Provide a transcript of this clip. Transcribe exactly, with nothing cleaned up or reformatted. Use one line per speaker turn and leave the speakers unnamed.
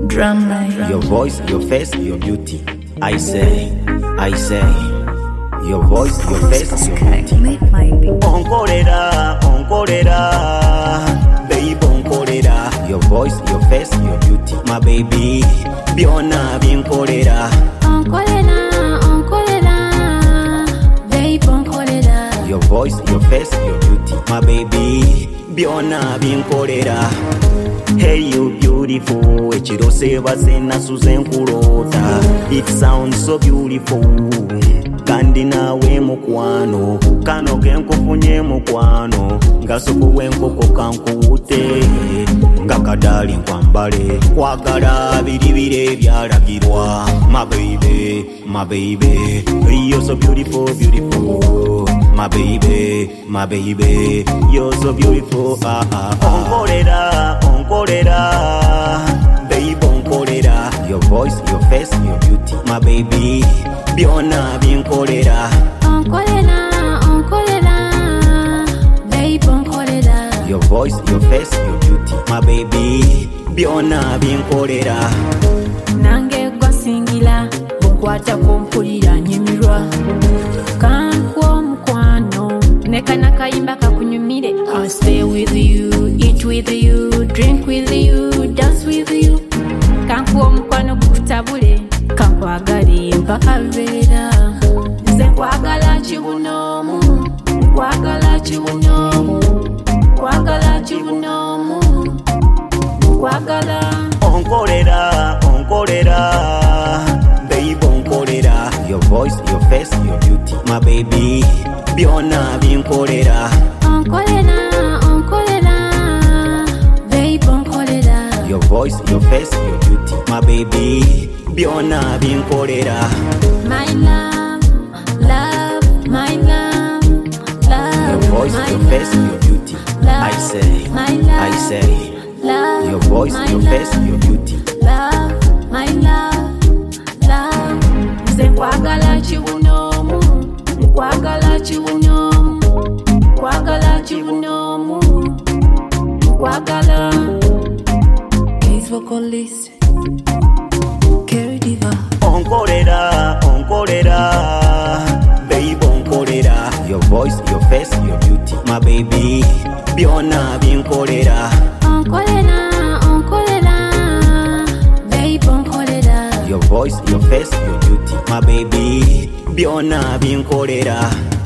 Drumline.
Your voice, your face, your beauty. I say, I say. Your voice, your face, your beauty. Onkorera, onkorera, baby onkorera. Your voice, your face, your beauty. My baby, biona binkorera.
Onkorera, onkorera, baby onkorera.
Your voice, your face, your beauty. My baby, biona binkorera. Hey you beautiful, echiro seva sena suzen kurota. It sounds so beautiful. Kandi nawe mukwano, kano kenkufunye mukwano. Ngasuku wenkoko kankute, ngakadali nkwambale. Kwagala biribire byalagirwa. My baby, my baby, you're so beautiful, beautiful. My baby, my baby, you're so beautiful. Ah ah ah. Onkorera, onkorera, baby onkorera. Your voice, your face, your beauty. My baby, biona binkorera.
Onkorera, onkorera, baby onkorera.
Your voice, your face, your beauty. My baby, biona binkorera.
Nange gwasingila, bukwata kumpulira nyimirwa. Kankwo mukwano, nekana kayimba kakunyumire. I'll stay with you, eat with you, drink with you, dance with you. Kankwo mukwano kukutabule, kankwagale mpaka lubeera. Nze nkwagala kibunomu, nkwagala kibunomu, nkwagala kibunomu, nkwagala.
Onkorera, onkorera, baby onkorera. Your voice, your face, your beauty. My baby, biona binkorera.
Onkorera, onkorera, baby onkorera.
Your voice, your face, your beauty. My baby, biona binkorera.
My love, love, my love, love.
Your voice,
my
your face, your beauty.
love,
I say,
my love,
I say.
love,
Your voice,
my
your
love,
face, your beauty.
love, my love, love. Nze nkwagala kibunomu, nkwagala kibunomu, nkwagala kibunomu, nkwagala. Ace vocalist, Kerry Diva.
Onkorera, onkorera, baby onkorera. Your voice, your face, your beauty. My baby, biona binkorera.
Onkorera, onkorera, baby onkorera.
Your voice, your face, your beauty. My baby, biona binkorera.